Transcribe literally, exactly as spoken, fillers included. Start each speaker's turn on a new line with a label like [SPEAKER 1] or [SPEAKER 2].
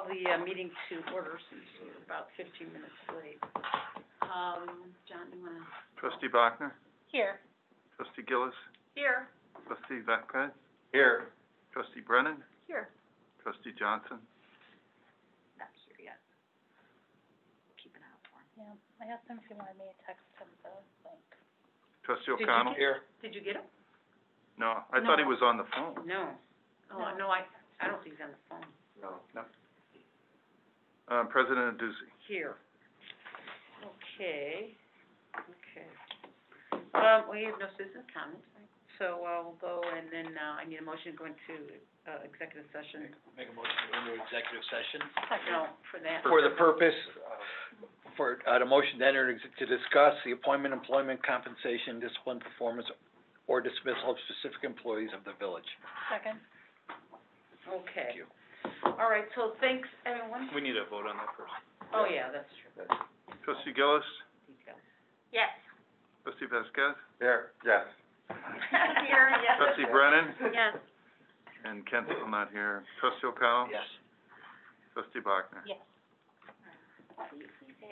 [SPEAKER 1] call the, uh, meeting to order since we're about fifteen minutes late. Um, John, you wanna?
[SPEAKER 2] Trustee Bachner?
[SPEAKER 1] Here.
[SPEAKER 2] Trustee Gillis?
[SPEAKER 1] Here.
[SPEAKER 2] Trustee Vasquez?
[SPEAKER 3] Here.
[SPEAKER 2] Trustee Brennan?
[SPEAKER 1] Here.
[SPEAKER 2] Trustee Johnson?
[SPEAKER 1] Not here yet. Keep an eye out for him.
[SPEAKER 4] Yeah, I asked him if he wanted me to text him the link.
[SPEAKER 2] Trustee
[SPEAKER 1] Did you
[SPEAKER 2] O'Connell?
[SPEAKER 1] get-
[SPEAKER 3] Here.
[SPEAKER 1] Did you get him?
[SPEAKER 2] No, I thought he
[SPEAKER 1] No.
[SPEAKER 2] was on the phone.
[SPEAKER 1] No. Oh,
[SPEAKER 4] No.
[SPEAKER 1] no, I, I don't think he's on the phone.
[SPEAKER 3] No.
[SPEAKER 2] No. Uh, President Adduci?
[SPEAKER 1] Here. Okay, okay. Um, we have no citizen comments, right? So, uh, we'll go, and then, uh, I need a motion to go into, uh, executive session.
[SPEAKER 3] Make a motion to go into executive session.
[SPEAKER 1] No, for that.
[SPEAKER 3] For the purpose, uh, for, uh, the motion to enter ex- to discuss the appointment, employment, compensation, discipline, performance, or dismissal of specific employees of the village.
[SPEAKER 4] Second?
[SPEAKER 1] Okay.
[SPEAKER 3] Thank you.
[SPEAKER 1] All right, so thanks, everyone.
[SPEAKER 2] We need a vote on that first.
[SPEAKER 1] Oh, yeah, that's true.
[SPEAKER 2] Trustee Gillis?
[SPEAKER 1] Details. Yes.
[SPEAKER 2] Trustee Vasquez?
[SPEAKER 3] Here, yes.
[SPEAKER 1] Here, yes.
[SPEAKER 2] Trustee Brennan?
[SPEAKER 1] Yes.
[SPEAKER 2] And Kent's still not here. Trustee O'Connell?
[SPEAKER 3] Yes.
[SPEAKER 2] Trustee Bachner?
[SPEAKER 4] Yes.